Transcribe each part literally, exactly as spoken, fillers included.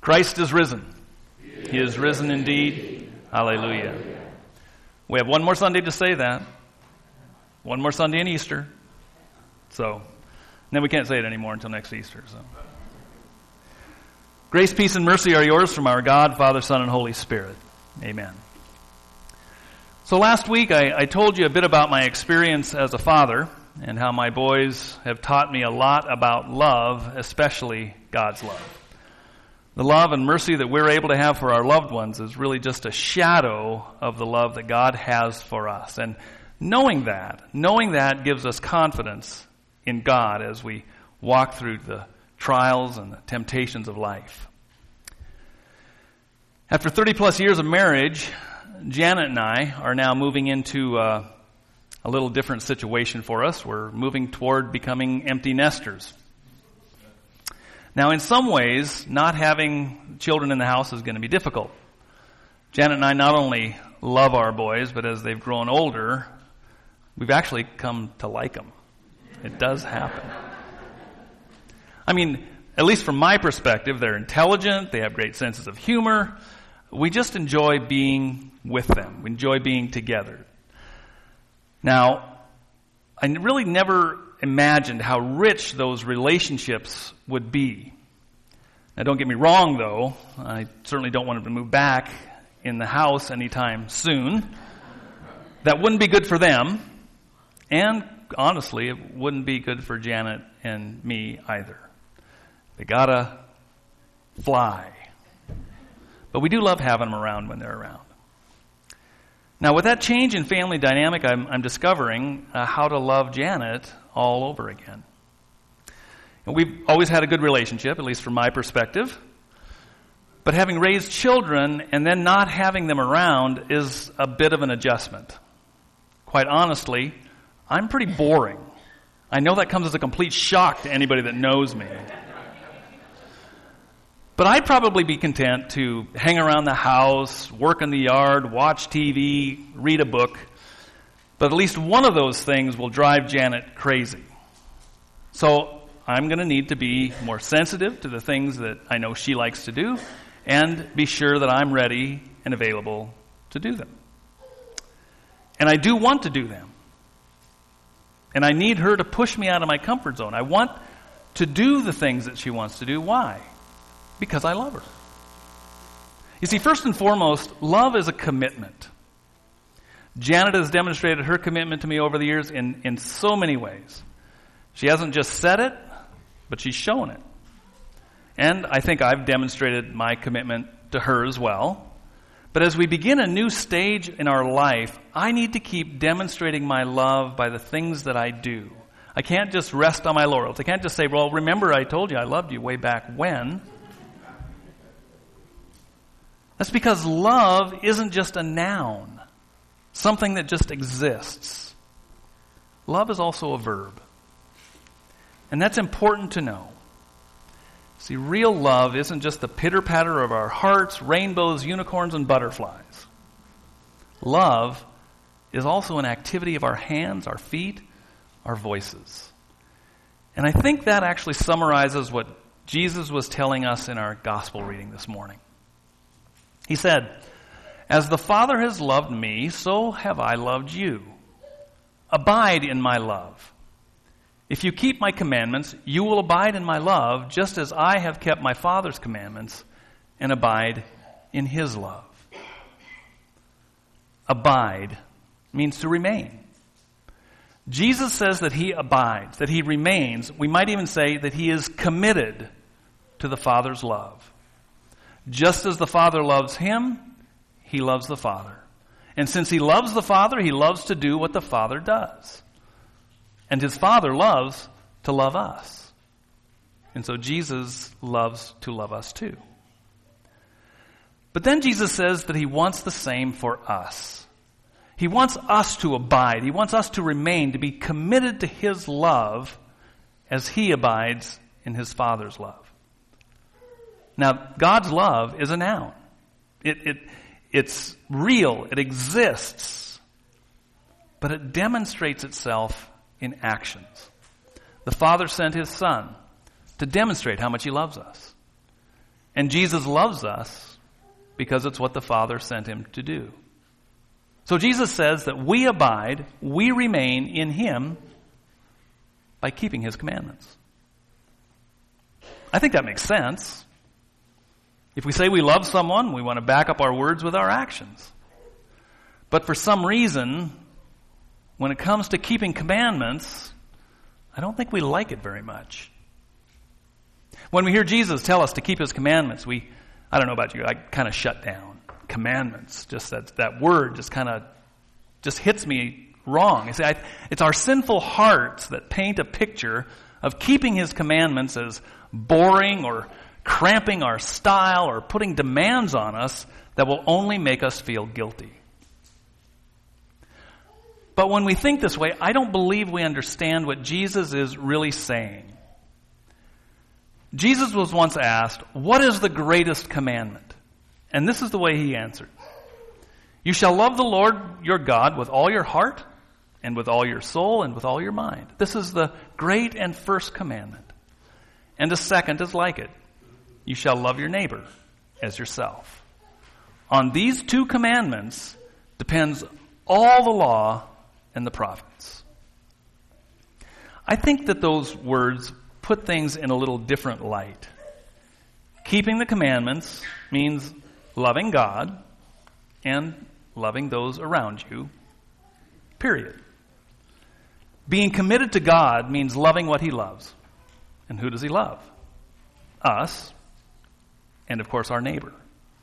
Christ is risen. He is risen indeed. Hallelujah. We have one more Sunday to say that. One more Sunday in Easter. So, then we can't say it anymore until next Easter. So, grace, peace, and mercy are yours from our God, Father, Son, and Holy Spirit. Amen. So last week I, I told you a bit about my experience as a father and how my boys have taught me a lot about love, especially God's love. The love and mercy that we're able to have for our loved ones is really just a shadow of the love that God has for us. And knowing that, knowing that gives us confidence in God as we walk through the trials and the temptations of life. After thirty plus years of marriage, Janet and I are now moving into uh, a little different situation for us. We're moving toward becoming empty nesters. Now, in some ways, not having children in the house is going to be difficult. Janet and I not only love our boys, but as they've grown older, we've actually come to like them. It does happen. I mean, at least from my perspective, they're intelligent, they have great senses of humor. We just enjoy being with them. We enjoy being together. Now, I really never imagined how rich those relationships would be. Now, don't get me wrong, though. I certainly don't want them to move back in the house anytime soon. That wouldn't be good for them. And, honestly, it wouldn't be good for Janet and me either. They gotta fly. But we do love having them around when they're around. Now, with that change in family dynamic, I'm, I'm discovering uh, how to love Janet all over again. And we've always had a good relationship, at least from my perspective. But having raised children and then not having them around is a bit of an adjustment. Quite honestly, I'm pretty boring. I know that comes as a complete shock to anybody that knows me. But I'd probably be content to hang around the house, work in the yard, watch T V, read a book. But at least one of those things will drive Janet crazy. So I'm going to need to be more sensitive to the things that I know she likes to do and be sure that I'm ready and available to do them. And I do want to do them. And I need her to push me out of my comfort zone. I want to do the things that she wants to do. Why? Because I love her. You see, first and foremost, love is a commitment. Janet has demonstrated her commitment to me over the years in, in so many ways. She hasn't just said it, but she's shown it. And I think I've demonstrated my commitment to her as well. But as we begin a new stage in our life, I need to keep demonstrating my love by the things that I do. I can't just rest on my laurels. I can't just say, well, remember I told you I loved you way back when. That's because love isn't just a noun, something that just exists. Love is also a verb. And that's important to know. See, real love isn't just the pitter-patter of our hearts, rainbows, unicorns, and butterflies. Love is also an activity of our hands, our feet, our voices. And I think that actually summarizes what Jesus was telling us in our gospel reading this morning. He said, "As the Father has loved me, so have I loved you. Abide in my love. If you keep my commandments, you will abide in my love, just as I have kept my Father's commandments and abide in his love." Abide means to remain. Jesus says that he abides, that he remains. We might even say that he is committed to the Father's love. Just as the Father loves him, he loves the Father. And since he loves the Father, he loves to do what the Father does. And his Father loves to love us. And so Jesus loves to love us too. But then Jesus says that he wants the same for us. He wants us to abide. He wants us to remain, to be committed to his love as he abides in his Father's love. Now, God's love is a noun. It, it, it's real. It exists. But it demonstrates itself in actions. The Father sent his Son to demonstrate how much he loves us. And Jesus loves us because it's what the Father sent him to do. So Jesus says that we abide, we remain in him by keeping his commandments. I think that makes sense. If we say we love someone, we want to back up our words with our actions. But for some reason, when it comes to keeping commandments, I don't think we like it very much. When we hear Jesus tell us to keep his commandments, we, I don't know about you, I kind of shut down. Commandments, just that, that word just kind of, just hits me wrong. You see, I, it's our sinful hearts that paint a picture of keeping his commandments as boring or cramping our style or putting demands on us that will only make us feel guilty. But when we think this way, I don't believe we understand what Jesus is really saying. Jesus was once asked, "What is the greatest commandment?" And this is the way he answered. "You shall love the Lord your God with all your heart and with all your soul and with all your mind." This is the great and first commandment. And the second is like it. You shall love your neighbor as yourself. On these two commandments depends all the law and the prophets. I think that those words put things in a little different light. Keeping the commandments means loving God and loving those around you, period. Being committed to God means loving what he loves. And who does he love? Us, and of course our neighbor.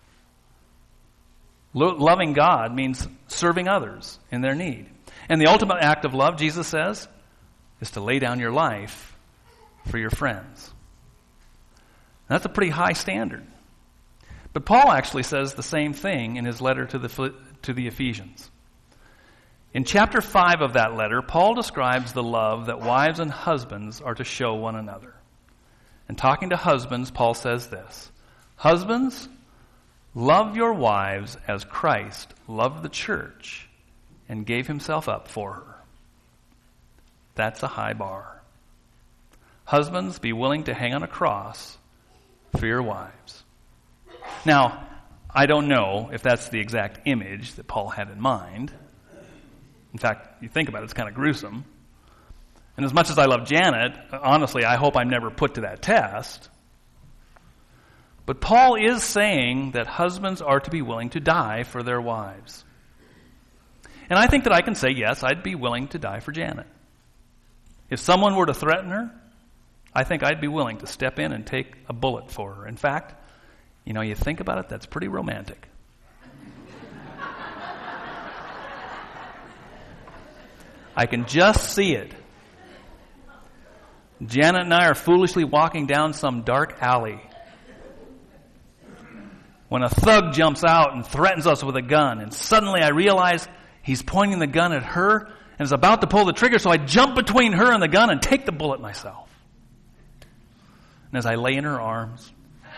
Lo- loving God means serving others in their need. And the ultimate act of love, Jesus says, is to lay down your life for your friends. That's a pretty high standard. But Paul actually says the same thing in his letter to the, to the Ephesians. In chapter five of that letter, Paul describes the love that wives and husbands are to show one another. And talking to husbands, Paul says this: "Husbands, love your wives as Christ loved the church and gave himself up for her." That's a high bar. Husbands, be willing to hang on a cross for your wives. Now, I don't know if that's the exact image that Paul had in mind. In fact, you think about it, it's kind of gruesome. And as much as I love Janet, honestly, I hope I'm never put to that test. But Paul is saying that husbands are to be willing to die for their wives. And I think that I can say, yes, I'd be willing to die for Janet. If someone were to threaten her, I think I'd be willing to step in and take a bullet for her. In fact, you know, you think about it, that's pretty romantic. I can just see it. Janet and I are foolishly walking down some dark alley when a thug jumps out and threatens us with a gun, and suddenly I realize he's pointing the gun at her and is about to pull the trigger, so I jump between her and the gun and take the bullet myself. And as I lay in her arms,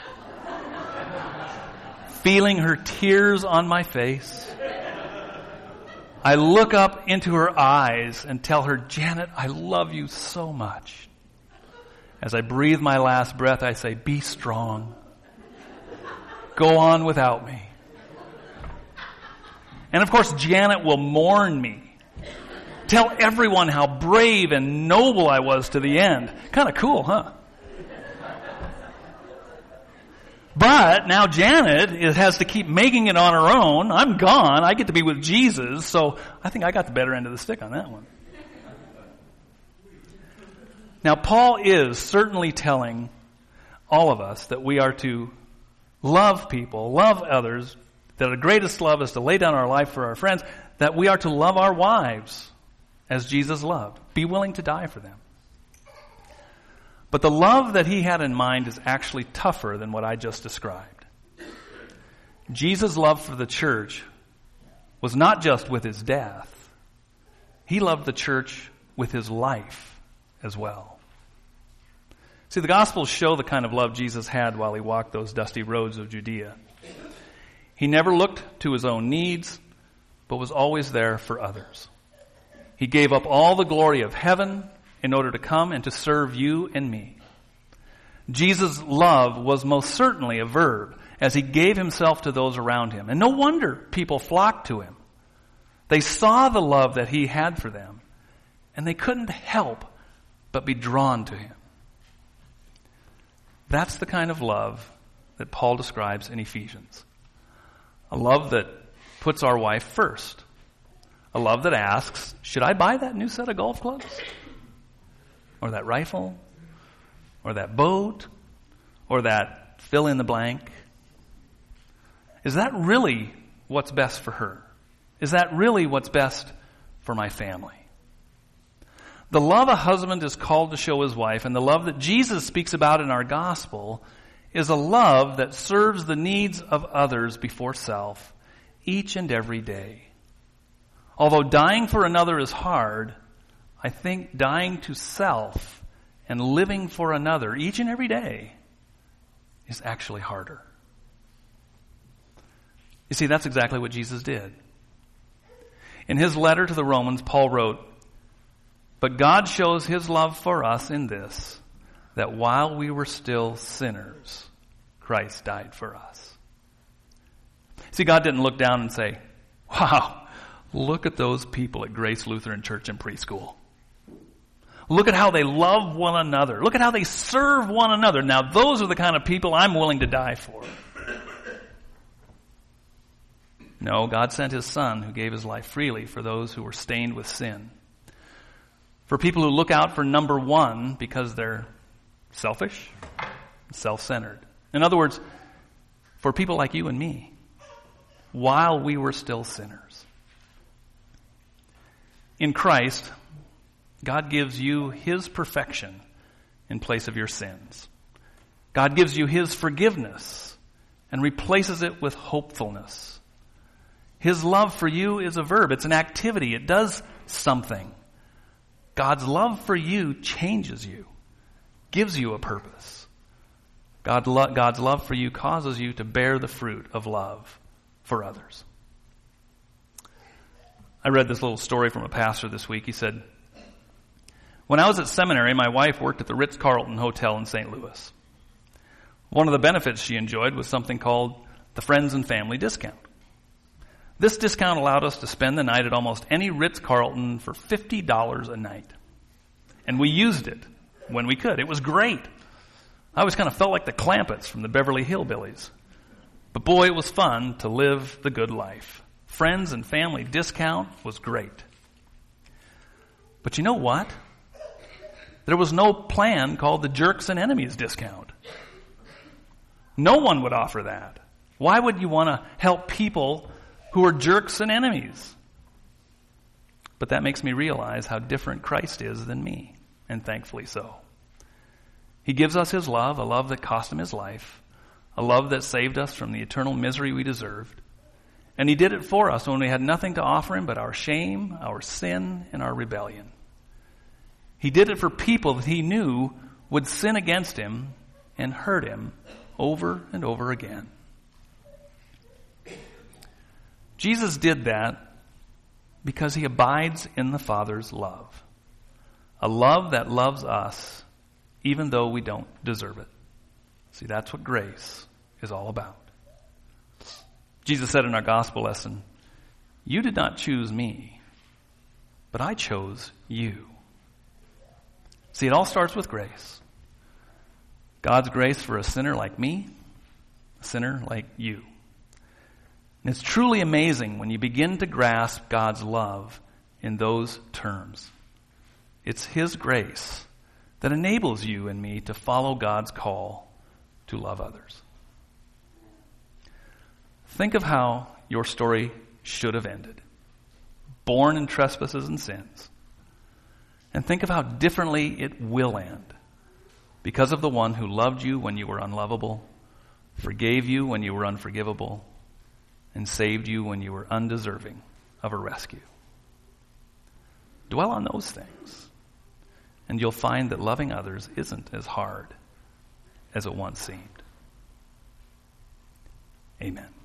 feeling her tears on my face, I look up into her eyes and tell her, "Janet, I love you so much." As I breathe my last breath, I say, "Be strong. Go on without me." And of course, Janet will mourn me. Tell everyone how brave and noble I was to the end. Kind of cool, huh? But now Janet has to keep making it on her own. I'm gone. I get to be with Jesus. So I think I got the better end of the stick on that one. Now, Paul is certainly telling all of us that we are to love people, love others, that our greatest love is to lay down our life for our friends, that we are to love our wives as Jesus loved. Be willing to die for them. But the love that he had in mind is actually tougher than what I just described. Jesus' love for the church was not just with his death. He loved the church with his life as well. See, the Gospels show the kind of love Jesus had while he walked those dusty roads of Judea. He never looked to his own needs, but was always there for others. He gave up all the glory of heaven in order to come and to serve you and me. Jesus' love was most certainly a verb as he gave himself to those around him. And no wonder people flocked to him. They saw the love that he had for them, and they couldn't help but be drawn to him. That's the kind of love that Paul describes in Ephesians. A love that puts our wife first. A love that asks, should I buy that new set of golf clubs? Or that rifle? Or that boat? Or that fill in the blank? Is that really what's best for her? Is that really what's best for my family? The love a husband is called to show his wife, and the love that Jesus speaks about in our gospel, is a love that serves the needs of others before self each and every day. Although dying for another is hard, I think dying to self and living for another each and every day is actually harder. You see, that's exactly what Jesus did. In his letter to the Romans, Paul wrote, "But God shows his love for us in this, that while we were still sinners, Christ died for us." See, God didn't look down and say, "Wow, look at those people at Grace Lutheran Church and Preschool. Look at how they love one another. Look at how they serve one another. Now those are the kind of people I'm willing to die for." No, God sent his Son who gave his life freely for those who were stained with sin. For people who look out for number one because they're selfish, self-centered. In other words, for people like you and me, while we were still sinners. In Christ, God gives you his perfection in place of your sins. God gives you his forgiveness and replaces it with hopefulness. His love for you is a verb. It's an activity. It does something. God's love for you changes you, gives you a purpose. God lo- God's love for you causes you to bear the fruit of love for others. I read this little story from a pastor this week. He said, "When I was at seminary, my wife worked at the Ritz-Carlton Hotel in Saint Louis. One of the benefits she enjoyed was something called the Friends and Family Discount. This discount allowed us to spend the night at almost any Ritz-Carlton for fifty dollars a night. And we used it when we could. It was great. I always kind of felt like the Clampetts from the Beverly Hillbillies. But boy, it was fun to live the good life. Friends and family discount was great. But you know what? There was no plan called the Jerks and Enemies discount. No one would offer that. Why would you want to help people who are jerks and enemies? But that makes me realize how different Christ is than me, and thankfully so. He gives us his love, a love that cost him his life, a love that saved us from the eternal misery we deserved. And he did it for us when we had nothing to offer him but our shame, our sin, and our rebellion. He did it for people that he knew would sin against him and hurt him over and over again. Jesus did that because he abides in the Father's love. A love that loves us even though we don't deserve it. See, that's what grace is all about. Jesus said in our gospel lesson, "You did not choose me, but I chose you." See, it all starts with grace. God's grace for a sinner like me, a sinner like you. And it's truly amazing when you begin to grasp God's love in those terms. It's his grace that enables you and me to follow God's call to love others. Think of how your story should have ended. Born in trespasses and sins. And think of how differently it will end because of the one who loved you when you were unlovable, forgave you when you were unforgivable, and saved you when you were undeserving of a rescue. Dwell on those things, and you'll find that loving others isn't as hard as it once seemed. Amen.